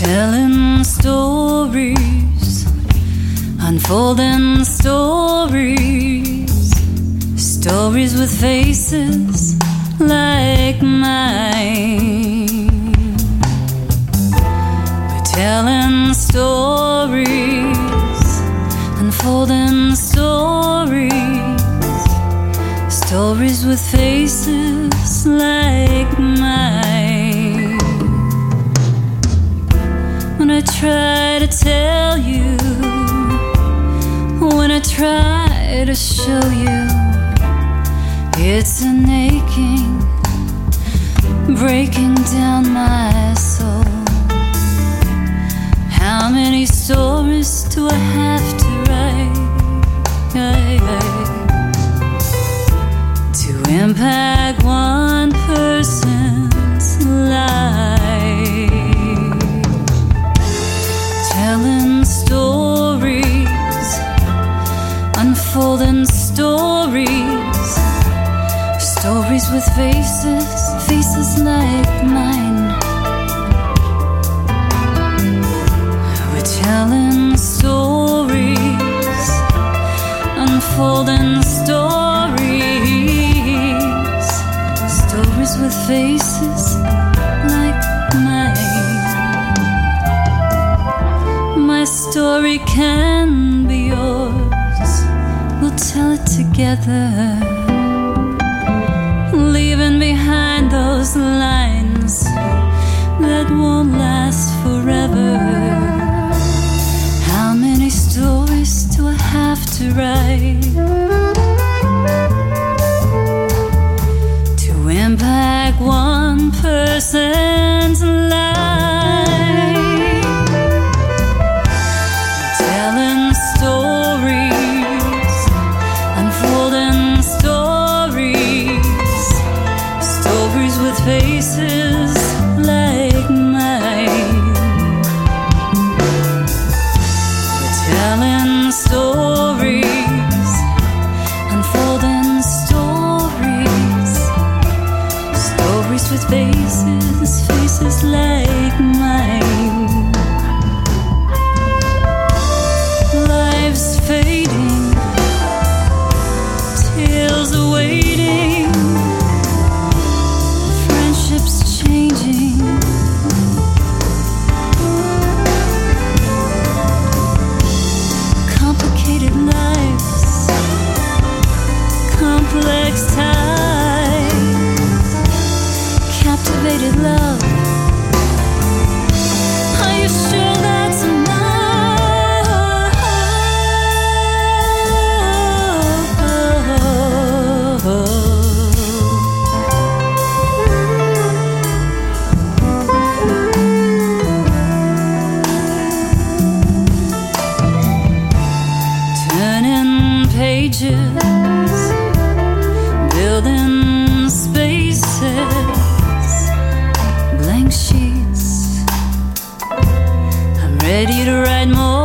Telling stories, unfolding stories, stories with faces like mine. We're telling stories, unfolding stories, stories with faces like mine. When I try to tell you, when I try to show you, it's an aching, breaking down my soul. How many stories do I have to write to impact one person's life? Telling stories, unfolding stories, stories with faces, faces like mine. We're telling stories, unfolding stories, stories with faces like mine. My story can be yours, we'll tell it together, leaving behind those lines that won't last forever. How many stories do I have to write to impact one person's life? Telling stories, unfolding stories, stories with faces like mine. We're telling stories, unfolding stories, stories with faces, faces like mine. Life's fading, tears are waiting, friendships changing. Complicated lives, complex ties, captivated love. Are you sure that's enough? Turning pages, building spaces, blank sheets. I'm ready to write more.